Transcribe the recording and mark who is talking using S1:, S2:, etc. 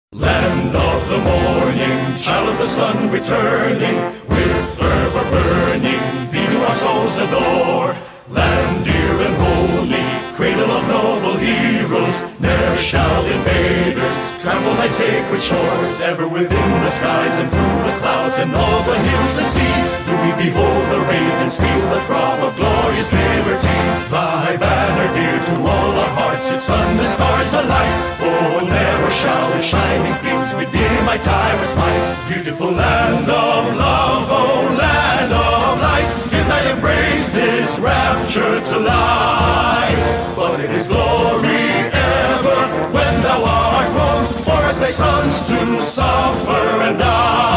S1: Land of the morning, child of the sun returning, with fervor burning, thee do our souls adore. Land dear and holy, cradle of noble heroes, ne'er shall invaders trample thy sacred shores. Ever within the skies and through the clouds and all the hills and seas, do we behold the ravens, feel the throb of glorious liberty. Thy banner dear to all our hearts, its sun and stars alike. Oh, never shall its shining fields be dim by tyrant's might. Beautiful land of love, oh land of light, in thy embrace is rapture to lie. But it is glory ever when thou art grown, for as thy sons to suffer and die.